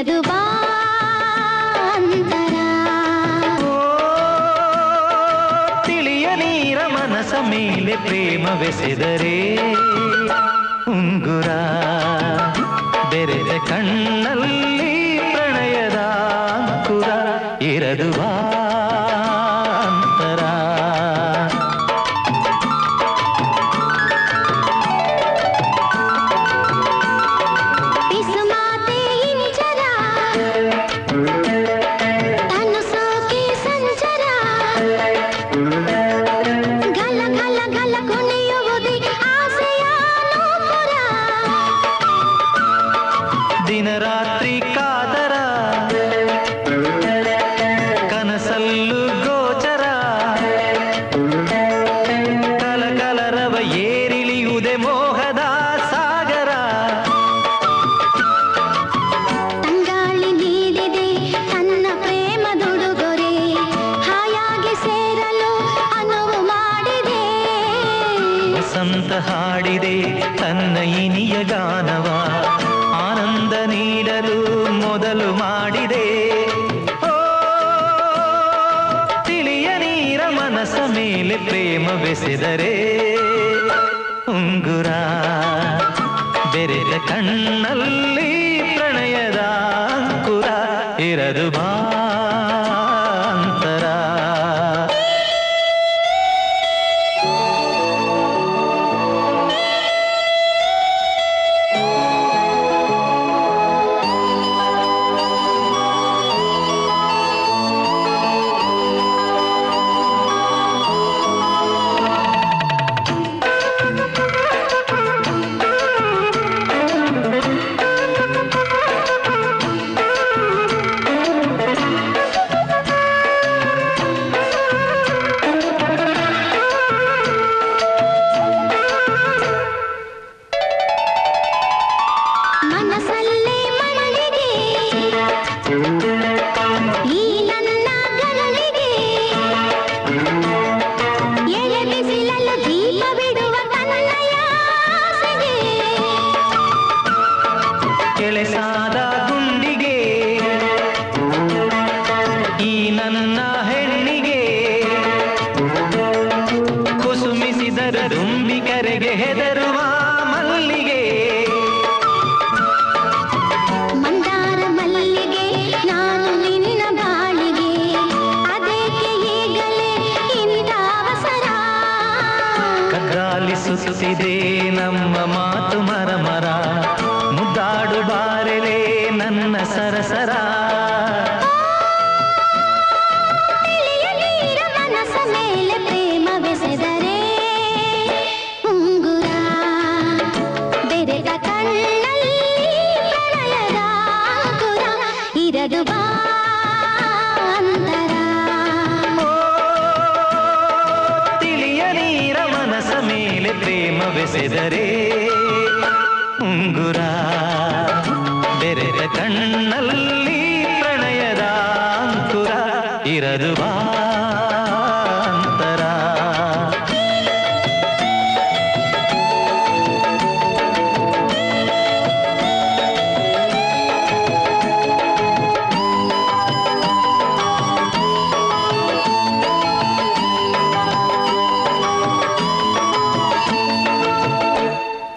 ಇರದು ಬಾಂತರ ತಿಳಿಯ ನೀರ ಮನಸ ಮೇಲೆ ಪ್ರೇಮವೆಸೆದರೆ ಉಂಗುರ ಬೆರೆದ ಕಣ್ಣಲ್ಲಿ ಪ್ರಣಯದ ಅಂಕುರ ಇರದು ಬಾಂತರ ದಿನರಾತ್ರಿ ಕಾದರ ಕನಸಲ್ಲು ಗೋಚರ ಕಲಕಲರವ ಏರಿಳಿಯುವುದೇ ಮೋಹದ ಸಾಗರ ತಂಗಾಳಿ ನೀಡಿದೆ ತನ್ನ ಪ್ರೇಮದುಡುಗೊರೆ ಹಾಯಾಗಿ ಸೇರಲು ಅನುವು ಮಾಡಿದೆ ವಸಂತ ಹಾಡಿದೆ ತನ್ನ ಇನಿಯ ಗಾನವ ಆನಂದ ನೀಡಲು ಮೊದಲು ಮಾಡಿದೆ ತಿಳಿಯ ನೀರ ಮನಸ ಮೇಲೆ ಪ್ರೇಮವೆಸೆದರೆ ಉಂಗುರ ಬೆರೆದ ಕಣ್ಣಲ್ಲಿ ಪ್ರಣಯದ ಅಂಕುರ ಇರದು ಬಾಂತರ ಈ ನನ್ನ ಗರಳಿಗೆ ಎಳೆ ಬಿಸಿಲಲು ದೀಪ ಬಿಡುವ ತನ್ನಯ ಆಸೆಗೆ ಕೆಲಸಾದ ಗುಂಡಿಗೆ ಈ ನನ್ನ ಹೆಣ್ಣಿಗೆ ಕುಸುಮಿಸಿದರ ದುಂಬಿ ಕರೆಗೆ ಹೆದರುವ ಮಲ್ಲಿಗೆ ಸುತ್ತಿದೆ ನಮ್ಮ ಮಾತು ಮರಮರ ಮುದ್ದಾಡು ಬಾರೆಲೆ ನನ್ನ ಸರಸರ ಮನಸ ಮೇಲೆ ಪ್ರೇಮವೆಸೆದರೆ ಉಂಗುರ ಬೆರೆದ ಕಣ್ಣಲ್ಲಿ ಪ್ರಣಯದ ಅಂಕುರ ಇರದು ಬಾಂತರ ತಿಳಿಯ ನೀರ ಮನಸ ಮೇಲೆ ಪ್ರೇಮವೆಸೆದರೆ ಉಂಗುರ ಬೆರೆದ ಕಣ್ಣಲ್ಲಿ ಪ್ರಣಯದ ಅಂಕುರ ಇರದು ಬಾ